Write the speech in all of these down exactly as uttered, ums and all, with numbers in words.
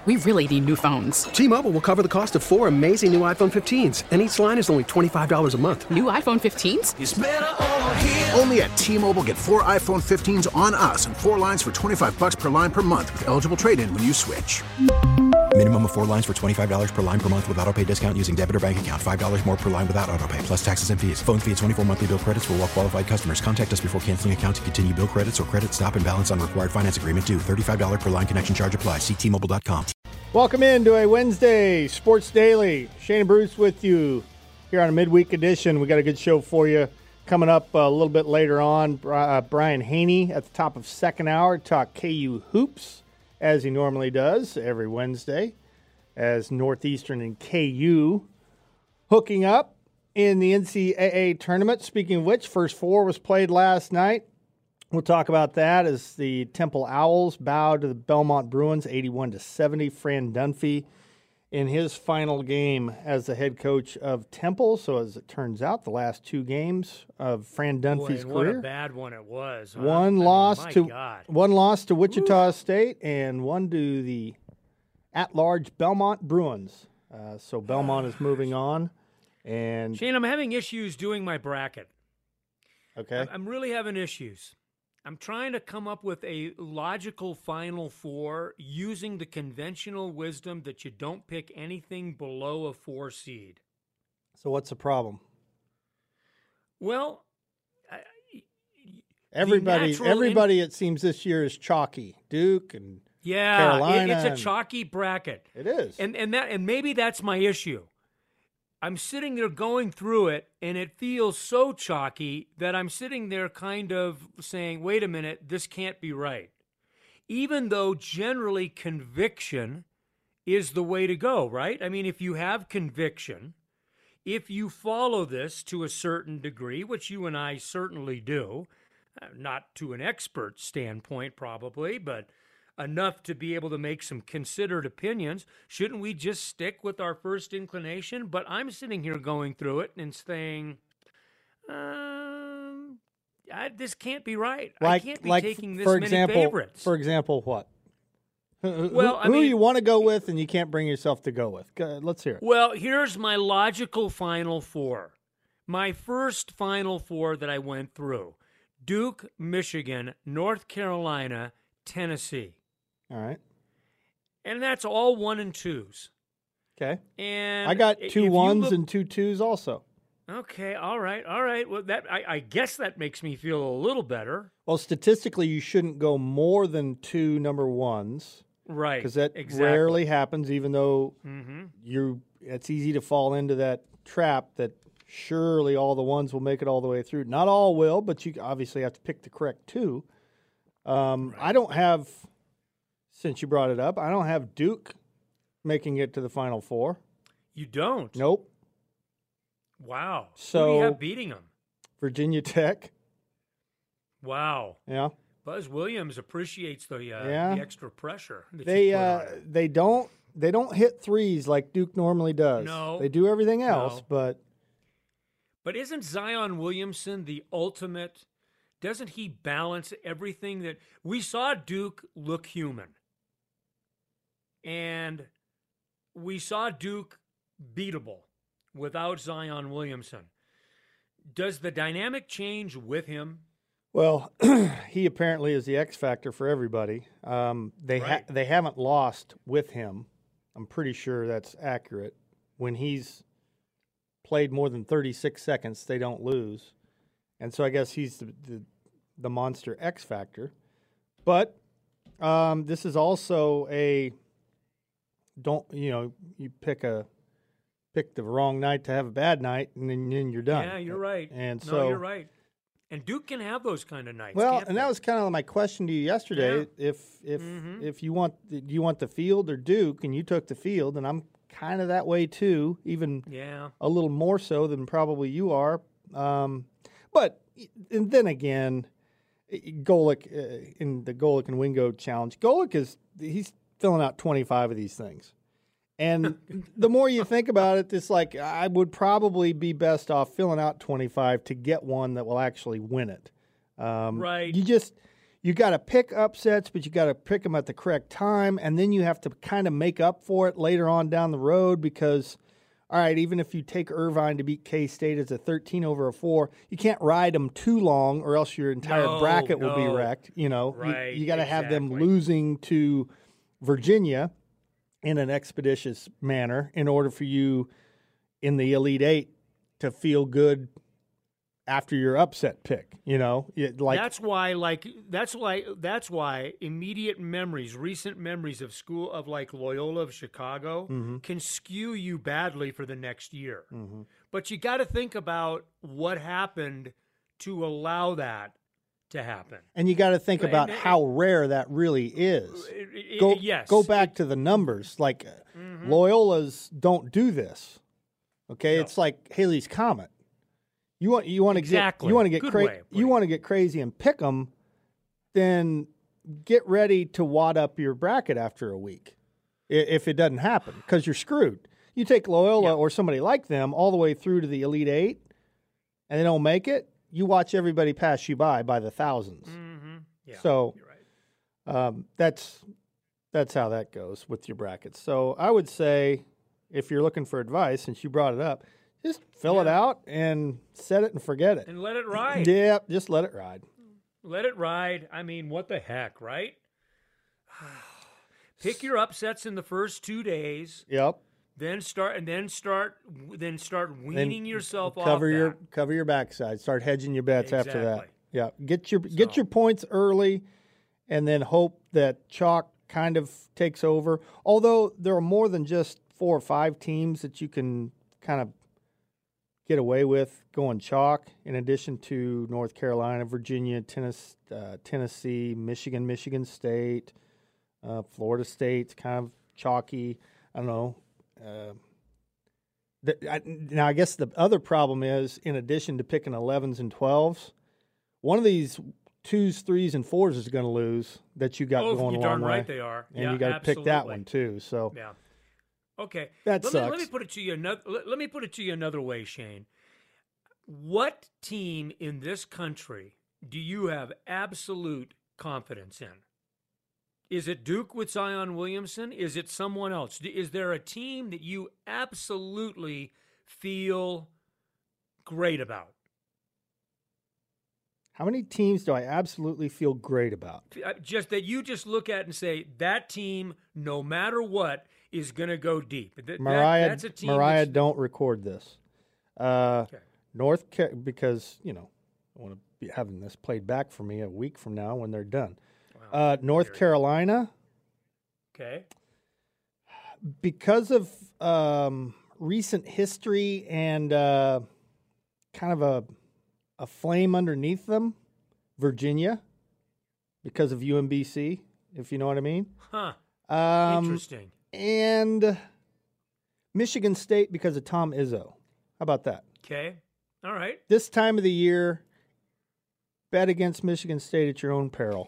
we really need new phones. T-Mobile will cover the cost of four amazing new iPhone fifteens, and each line is only twenty-five dollars a month. New iPhone fifteens? It's better over here. Only at T-Mobile, get four iPhone fifteens on us and four lines for twenty-five dollars per line per month with eligible trade-in when you switch. Minimum of four lines for twenty-five dollars per line per month with autopay discount using debit or bank account. five dollars more per line without autopay, plus taxes and fees. Phone fee at twenty-four monthly bill credits for well-qualified customers. Contact us before canceling account to continue bill credits or credit stop and balance on required finance agreement due. thirty-five dollars per line connection charge applies. See T Mobile dot com. Welcome into a Wednesday Sports Daily. Shane and Bruce with you here on a midweek edition. We got a good show for you coming up a little bit later on. Uh, Brian Haney at the top of second hour talk K U hoops as he normally does every Wednesday, as Northeastern and K U hooking up in the N C double A tournament. Speaking of which, first four was played last night. We'll talk about that as the Temple Owls bow to the Belmont Bruins eighty-one to seventy. Fran Dunphy in his final game as the head coach of Temple. So as it turns out, the last two games of Fran Dunphy's Boy, career. What a bad one it was. Huh? One I mean, loss my to God. one loss to Wichita Oof. State and one to the at-large Belmont Bruins. Uh, so Belmont is moving on. And Shane, I'm having issues doing my bracket. Okay. I'm really having issues. I'm trying to come up with a logical Final Four using the conventional wisdom that you don't pick anything below a four seed. So what's the problem? Well, I, everybody, everybody, in- it seems this year is chalky. Duke and yeah, Carolina. It, it's a and, chalky bracket. It is, and and that and maybe that's my issue. I'm sitting there going through it, and it feels so chalky that I'm sitting there kind of saying, wait a minute, this can't be right. Even though generally conviction is the way to go, right? I mean, if you have conviction, if you follow this to a certain degree, which you and I certainly do, not to an expert standpoint probably, but enough to be able to make some considered opinions, shouldn't we just stick with our first inclination? But I'm sitting here going through it and saying, um, I, this can't be right. Like, I can't be like taking this for many example, favorites. For example, what? Well, who, I who mean, you want to go with and you can't bring yourself to go with? Go, let's hear it. Well, here's my logical Final Four. My first Final Four that I went through: Duke, Michigan, North Carolina, Tennessee. All right. And that's all one and twos. Okay. And I got two ones look, and two twos also. Okay, all right, all right. Well, that I, I guess that makes me feel a little better. Well, statistically, you shouldn't go more than two number ones. Right. Because that exactly. rarely happens, even though mm-hmm. you it's easy to fall into that trap that surely all the ones will make it all the way through. Not all will, but you obviously have to pick the correct two. Um, right. I don't have... Since you brought it up, I don't have Duke making it to the Final Four. You don't? Nope. Wow. So, who do you have beating them? Virginia Tech. Wow. Yeah. Buzz Williams appreciates the uh, yeah. the extra pressure that they you put uh, on it. they don't they don't hit threes like Duke normally does. No. They do everything else, no. but But isn't Zion Williamson the ultimate? Doesn't he balance everything that we saw Duke look human? And we saw Duke beatable without Zion Williamson. Does the dynamic change with him? Well, he apparently is the X factor for everybody. Um, they right. ha- they haven't lost with him. I'm pretty sure that's accurate. When he's played more than thirty-six seconds, they don't lose. And so I guess he's the the, the monster X factor. But um, this is also a don't you know you pick a pick the wrong night to have a bad night, and then, then you're done. Yeah, you're right. And no, so you're right. And Duke can have those kind of nights. Well, can't and they? that was kind of my question to you yesterday. Yeah. If if Mhm. if you want do you want the field or Duke, and you took the field, and I'm kind of that way too, even yeah. a little more so than probably you are. Um, but and then again, Golick uh, in the Golick and Wingo challenge, Golick is he's filling out twenty-five of these things. And the more you think about it, it's like I would probably be best off filling out twenty-five to get one that will actually win it. Um, Right. You just you got to pick upsets, but you got to pick them at the correct time, and then you have to kind of make up for it later on down the road because, all right, even if you take Irvine to beat K-State as a thirteen over a four, you can't ride them too long or else your entire No, bracket no. will be wrecked. You know, Right, you, you got to have them exactly. losing to Virginia in an expeditious manner in order for you in the Elite Eight to feel good after your upset pick, you know, It- like that's why, like, that's why, that's why immediate memories, recent memories of school of like Loyola of Chicago Mm-hmm. can skew you badly for the next year. But you got to think about what happened to allow that to happen. and you got to think And- about and- how rare that really is. It- it- Go, yes, go back to the numbers. Like uh, Loyola's don't do this. Okay, No. it's like Haley's Comet. You want you want to Exactly. get you want to get Good cra- way of putting you it. want to get crazy and pick them, then get ready to wad up your bracket after a week, i- if it doesn't happen, because you're screwed. You take Loyola Yeah. or somebody like them all the way through to the Elite Eight, and they don't make it. You watch everybody pass you by by the thousands. Mm-hmm. Yeah, So you're right. um, that's that's how that goes with your brackets. So I would say, if you're looking for advice, since you brought it up, just fill it Yeah. out and set it and forget it. And let it ride. Yeah, just let it ride. Let it ride. I mean, what the heck, right? Pick your upsets in the first two days, Yep. then start and then start then start Then weaning yourself off. cover your that. cover your backside. Start hedging your bets after that. Exactly. Yeah, get your get So- your points early, and then hope that chalk kind of takes over. Although there are more than just four or five teams that you can kind of get away with going chalk, in addition to North Carolina, Virginia, Tennessee, uh, Tennessee, Michigan, Michigan State, uh, Florida State's kind of chalky. I don't know. Uh, the, I, now, I guess the other problem is, in addition to picking elevens and twelves, one of these twos, threes, and fours is going to lose that you got Oh, going you're a long darn way. right they are. And Yeah, you got to pick that absolutely. one too. So Yeah. Okay. That let Me, let sucks. me put it to you another. Let, let me put it to you another way, Shane. What team in this country do you have absolute confidence in? Is it Duke with Zion Williamson? Is it someone else? Is there a team that you absolutely feel great about? how many teams do I absolutely feel great about? Uh, Just that you just look at and say that team, no matter what, is going to go deep. Th- that- Mariah, that's a team. Mariah, that's- don't record this. Uh, Okay. North Ca- because you know I want to be having this played back for me a week from now when they're done. Uh, North Carolina, Okay. because of um, recent history and uh, kind of a a flame underneath them, Virginia, because of U M B C, if you know what I mean. Huh. Um, Interesting. And Michigan State because of Tom Izzo. How about that? Okay. All right. This time of the year, bet against Michigan State at your own peril.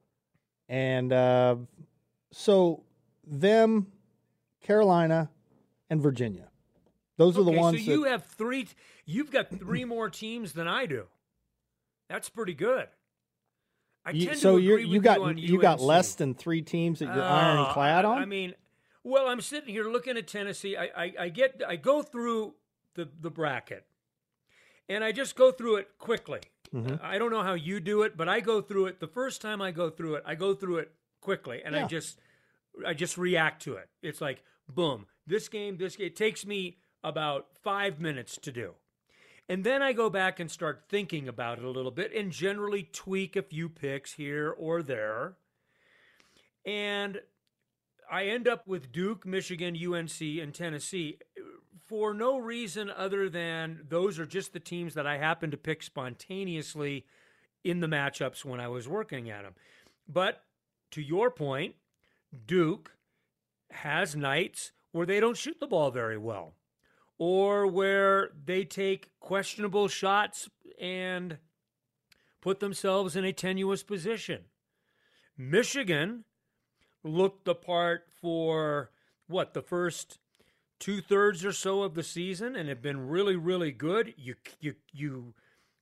And uh, so them, Carolina, and Virginia. Those are the Okay, ones so that you have three. You've got three more teams than I do. That's pretty good. I you, tend so to you're, agree you with got you on you got U N C. less than three teams that you're Uh, ironclad I, on. I mean, well, I'm sitting here looking at Tennessee. I, I, I get I go through the the bracket, and I just go through it quickly. Mm-hmm. I don't know how you do it, but I go through it. The first time I go through it, I go through it quickly, and Yeah. I just I just react to it. It's like boom, this game, this game. It takes me about five minutes to do. And then I go back and start thinking about it a little bit and generally tweak a few picks here or there. And I end up with Duke, Michigan, U N C, and Tennessee for no reason other than those are just the teams that I happen to pick spontaneously in the matchups when I was working at them. But to your point, Duke has nights where they don't shoot the ball very well, or where they take questionable shots and put themselves in a tenuous position. Michigan looked the part for, what, the first two-thirds or so of the season and have been really, really good. You, you, you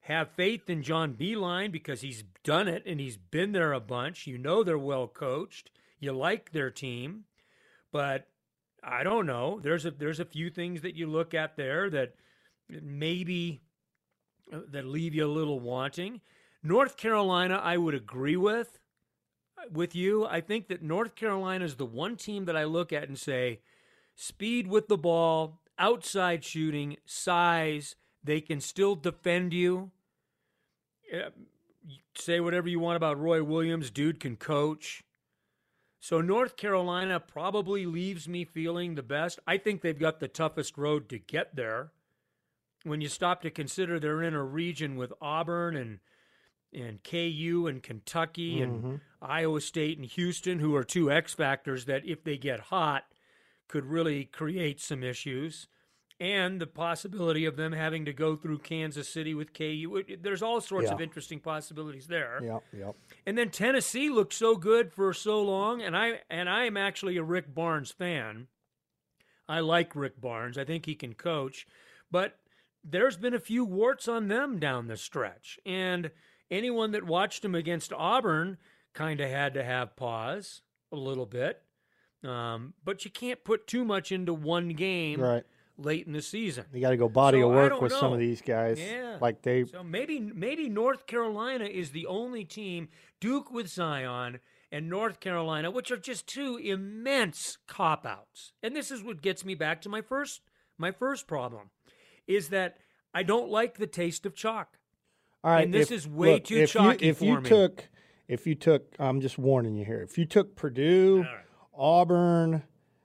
have faith in John Beilein because he's done it and he's been there a bunch. You know they're well coached. You like their team. But I don't know. There's a there's a few things that you look at there that maybe that leave you a little wanting. North Carolina, I would agree with with you. I think that North Carolina is the one team that I look at and say, speed with the ball, outside shooting, size, they can still defend you. Uh, say whatever you want about Roy Williams, dude can coach. So North Carolina probably leaves me feeling the best. I think they've got the toughest road to get there. When you stop to consider they're in a region with Auburn and and K U and Kentucky mm-hmm. and Iowa State and Houston, who are two X factors that if they get hot could really create some issues, and the possibility of them having to go through Kansas City with K U. There's all sorts yeah. of interesting possibilities there. Yeah, yeah. And then Tennessee looked so good for so long, and I and I am actually a Rick Barnes fan. I like Rick Barnes. I think he can coach, but there's been a few warts on them down the stretch, and anyone that watched him against Auburn kind of had to have pause a little bit. Um, but you can't put too much into one game right. late in the season. You got to go body so of work with know. some of these guys. Yeah. Like they. So maybe maybe North Carolina is the only team, Duke with Zion and North Carolina, which are just two immense cop-outs. And this is what gets me back to my first my first problem, is that I don't like the taste of chalk. All right, and this if, is way look, too if chalky you, if for you me. Took, if you took, I'm just warning you here. If you took Purdue, right. Auburn,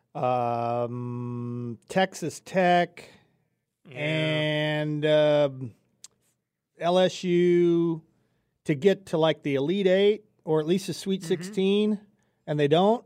um, Texas Tech, Yeah. and uh, L S U to get to like the Elite Eight or at least the Sweet Mm-hmm. sixteen, and they don't,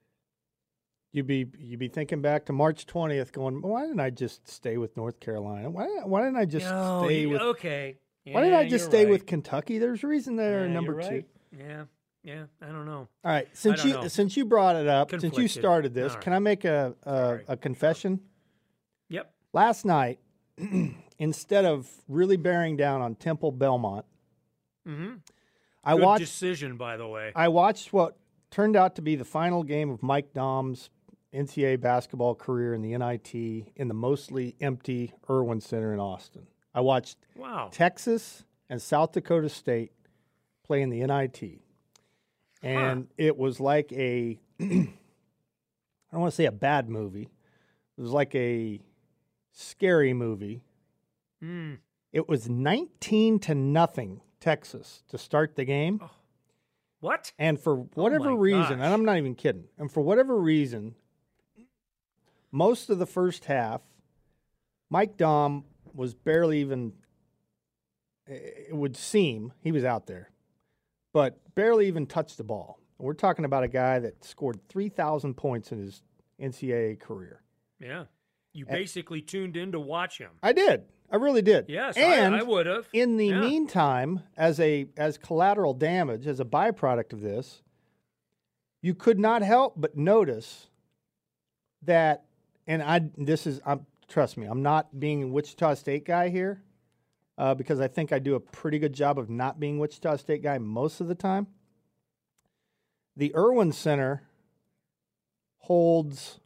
you'd be you'd be thinking back to March twentieth, going, why didn't I just stay with North Carolina? Why why didn't I just No, stay you- with? okay. Why didn't I Yeah, just you're stay right. with Kentucky? There's a reason they're Yeah, number you're two. right. Yeah, yeah. I don't know. All right, since don't you know. since you brought it up, since you Conflicted. started this, All right. can I make a a, Sorry. a confession? Yep. Last night, instead of really bearing down on Temple Belmont, Mm-hmm. I Good watched decision, by the way. I watched what turned out to be the final game of Mike Dom's N C double A basketball career in the N I T in the mostly empty Irwin Center in Austin. I watched Wow. Texas and South Dakota State play in the N I T. And it was like a, I don't want to say a bad movie. It was like a scary movie. Mm. It was nineteen to nothing Texas to start the game. What? And for whatever my reason, gosh. and I'm not even kidding, and for whatever reason, most of the first half, Mike Dom was barely even, it would seem, he was out there, but barely even touched the ball. We're talking about a guy that scored three thousand points in his N C double A career. Yeah. You basically tuned in to watch him. I did. I really did. Yes, and I, I would have. in the Yeah. meantime, as a as collateral damage, as a byproduct of this, you could not help but notice that, and I this is I'm trust me, I'm not being a Wichita State guy here, uh, because I think I do a pretty good job of not being Wichita State guy most of the time. The Irwin Center holds,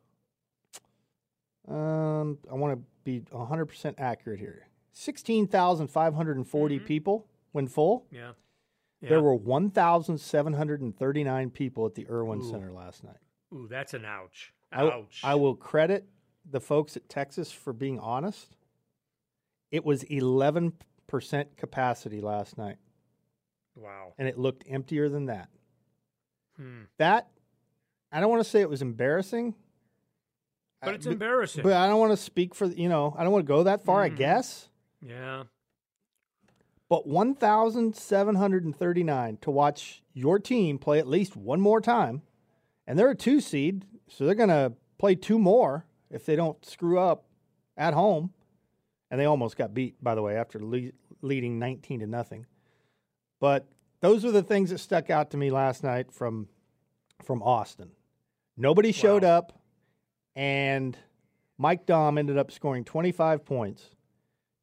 um, I want to be one hundred percent accurate here, sixteen thousand five hundred forty Mm-hmm. people when full. Yeah. yeah. There were one thousand seven hundred thirty-nine people at the Irwin Ooh. Center last night. Ooh, that's an ouch. I, Ouch. I will credit the folks at Texas for being honest. It was eleven percent capacity last night, Wow. and it looked emptier than that. Hmm. That, I don't want to say it was embarrassing. But I- it's embarrassing. But I don't want to speak for, you know, I don't want to go that far, I Mhm. guess. yeah. But one thousand seven hundred thirty-nine to watch your team play at least one more time. And they're a two seed, so they're going to play two more if they don't screw up at home. And they almost got beat, by the way, after le- leading nineteen to nothing. But those are the things that stuck out to me last night from from Austin. Nobody showed Wow. up, and Mike Dom ended up scoring twenty-five points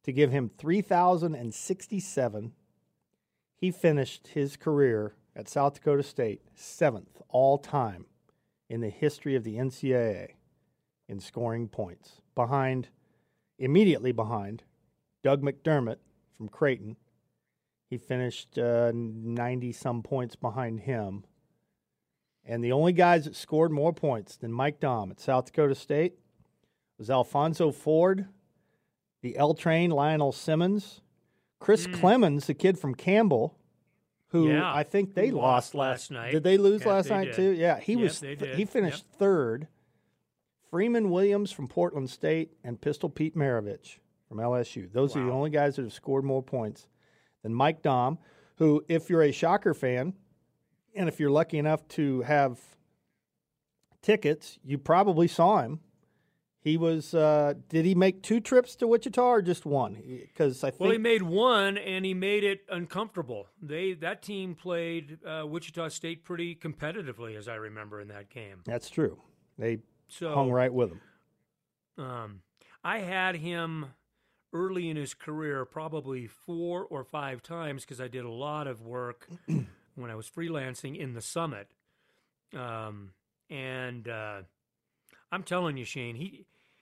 to give him three thousand sixty-seven. He finished his career at South Dakota State seventh all-time in the history of the N C double A in scoring points, behind, immediately behind, Doug McDermott from Creighton. He finished uh, ninety-some points behind him. And the only guys that scored more points than Mike Daum at South Dakota State was Alfonso Ford, the L-Train Lionel Simmons, Chris mm. Clemens, the kid from Campbell, who yeah, I think they lost, lost last night. Did they lose yep, last they night did. too? Yeah, he yep, was. They Th- did. he finished yep. third. Freeman Williams from Portland State and Pistol Pete Maravich from L S U. Those wow. are the only guys that have scored more points than Mike Daum, who, if you're a Shocker fan, and if you're lucky enough to have tickets, you probably saw him. He was, uh, did he make two trips to Wichita or just one? Because I think. Well, he made one, and he made it uncomfortable. They That team played uh, Wichita State pretty competitively, as I remember, in that game. That's true. They so, hung right with him. Um, I had him early in his career probably four or five times because I did a lot of work when I was freelancing in the Summit. Um, and uh, I'm telling you, Shane, he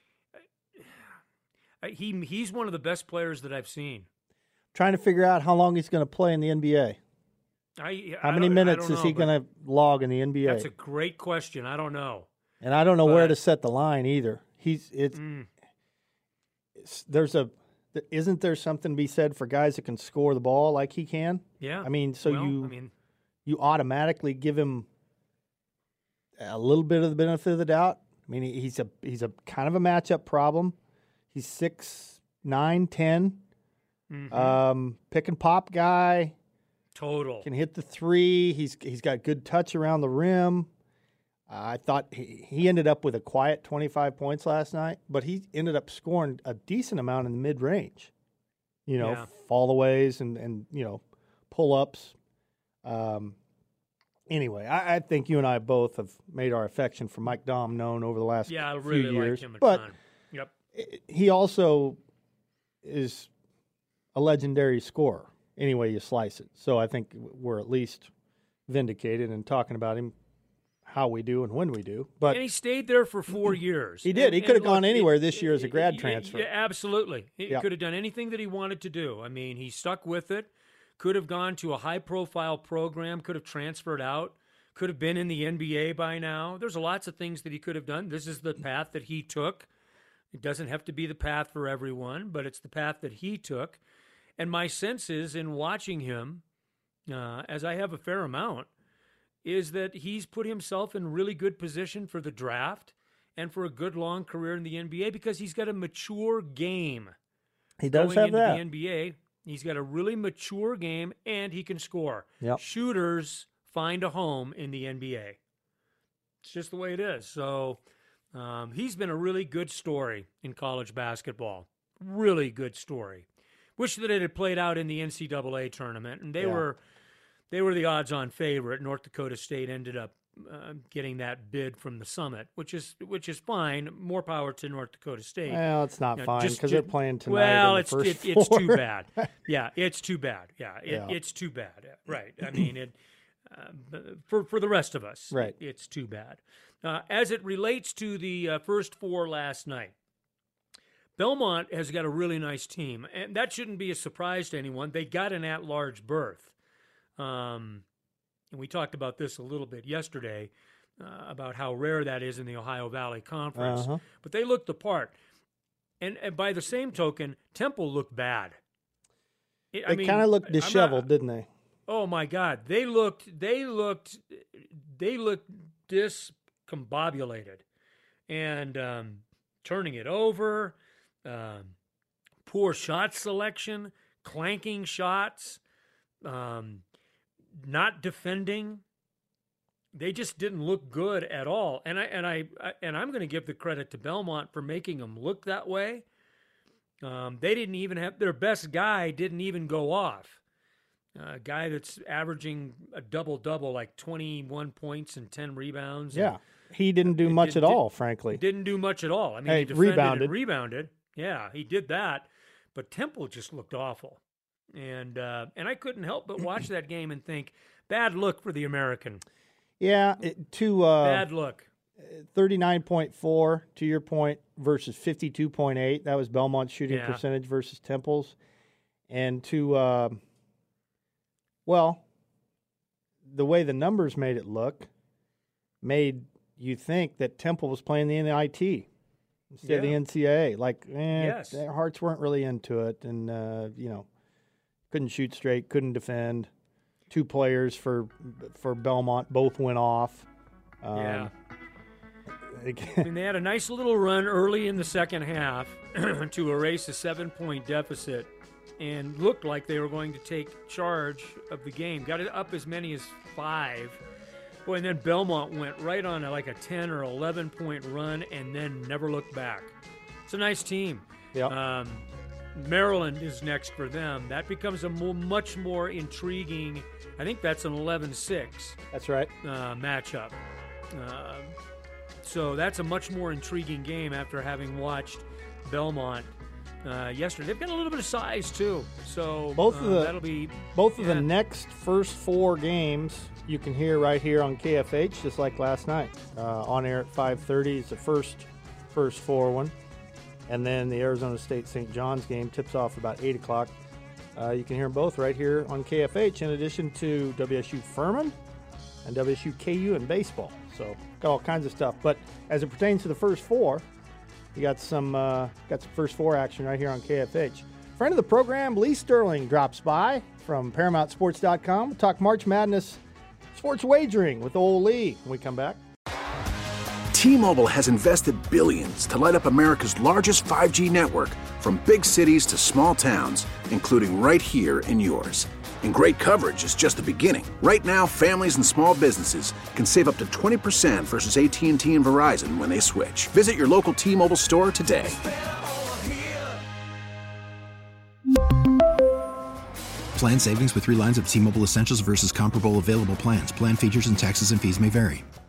he he's one of the best players that I've seen. Trying to figure out how long he's going to play in the N B A. I, how I many minutes is know, he going to log in the N B A? That's a great question. I don't know. And I don't know but, where to set the line either. He's it's, mm. it's there's a isn't there something to be said for guys that can score the ball like he can? Yeah. I mean, so well, you I mean, you automatically give him a little bit of the benefit of the doubt. I mean, he's a he's a kind of a matchup problem. He's six nine ten, mm-hmm. um, pick and pop guy. Total Can hit the three. He's he's got good touch around the rim. Uh, I thought he, he ended up with a quiet twenty-five points last night, but he ended up scoring a decent amount in the mid range. You know, yeah. fallaways and and you know, pull ups. Um. Anyway, I, I think you and I both have made our affection for Mike Daum known over the last yeah, I few really years. liked him a but ton. Yep. he also is a legendary scorer, any way you slice it. So I think we're at least vindicated in talking about him, how we do and when we do. But and he stayed there for four years. He did. And, he could have look, gone anywhere it, this year as a grad it, transfer. Yeah, absolutely. He yep. could have done anything that he wanted to do. I mean, he stuck with it. Could have gone to a high-profile program. Could have transferred out. Could have been in the N B A by now. There's lots of things that he could have done. This is the path that he took. It doesn't have to be the path for everyone, but it's the path that he took. And my sense is, in watching him, uh, as I have a fair amount, is that he's put himself in really good position for the draft and for a good long career in the N B A because he's got a mature game. He does going have into that. the N B A. He's got a really mature game, and he can score. Yep. Shooters find a home in the N B A. It's just the way it is. So um, he's been a really good story in college basketball. Really good story. Wish that it had played out in the N C double A tournament, and they yeah. were they were the odds-on favorite. North Dakota State ended up uh, getting that bid from the Summit, which is which is fine. More power to North Dakota State. Well, it's not You know, fine just- because ju- they're playing tonight. Well, in the it's first it, it's too four. bad. Yeah, it's too bad. Yeah, it, Yeah. it's too bad. Right. I mean, it uh, for for the rest of us, Right. it, it's too bad. Uh, as it relates to the uh, first four last night, Belmont has got a really nice team, and that shouldn't be a surprise to anyone. They got an at-large berth. Um, and we talked about this a little bit yesterday, uh, about how rare that is in the Ohio Valley Conference. Uh-huh. But they looked the part. And, and by the same token, Temple looked bad. I They mean, kind of looked I'm not- disheveled, didn't they? Oh my God, they looked, they looked, they looked discombobulated, and um, turning it over, um, poor shot selection, clanking shots, um, not defending. They just didn't look good at all, and I and I, I and I'm going to give the credit to Belmont for making them look that way. Um, they didn't even have their best guy didn't even go off. A guy that's averaging a double-double, like twenty-one points and ten rebounds. Yeah. He didn't do It much did- at all, frankly. Didn't do much at all. I mean, Hey, he defended rebounded. and rebounded. Yeah, he did that. but Temple just looked awful. And uh, and I couldn't help but watch that game and think, bad look for the American. Yeah, it, to uh, bad look. thirty-nine point four, to your point, versus fifty-two point eight. That was Belmont's shooting Yeah. percentage versus Temple's. And to, uh, well, the way the numbers made it look made you think that Temple was playing the N I T instead Yeah. of the N C double A. Like, eh, Yes. their hearts weren't really into it. And, uh, you know, couldn't shoot straight, couldn't defend. Two players for for Belmont both went off. Um, Yeah. And they had a nice little run early in the second half to erase a seven-point deficit and looked like they were going to take charge of the game. Got it up as many as five. Boy, and then Belmont went right on a, like a ten or eleven-point run and then never looked back. It's a nice team. Yeah. Um, Maryland is next for them. That becomes a mo- much more intriguing, I think that's an eleven six That's right. uh, matchup. Um, so that's a much more intriguing game after having watched Belmont uh, yesterday. They've got a little bit of size too, so Both uh, of the- that'll be Both of yeah. the next first four games you can hear right here on K F H, just like last night. Uh, on air at five thirty is the first first four one. And then the Arizona State Saint John's game tips off about eight o'clock. Uh, you can hear them both right here on K F H, in addition to W S U Furman and W S U K U in baseball. So got all kinds of stuff. But as it pertains to the first four, you got some uh, got some first four action right here on K F H. Friend of the program, Lee Sterling, drops by from Paramount Sports dot com. We'll talk March Madness sports wagering with old Lee when we come back. T-Mobile has invested billions to light up America's largest five G network, from big cities to small towns, including right here in yours. And great coverage is just the beginning. Right now, families and small businesses can save up to twenty percent versus A T and T and Verizon when they switch. Visit your local T-Mobile store today. Plan savings with three lines of T-Mobile Essentials versus comparable available plans. Plan features and taxes and fees may vary.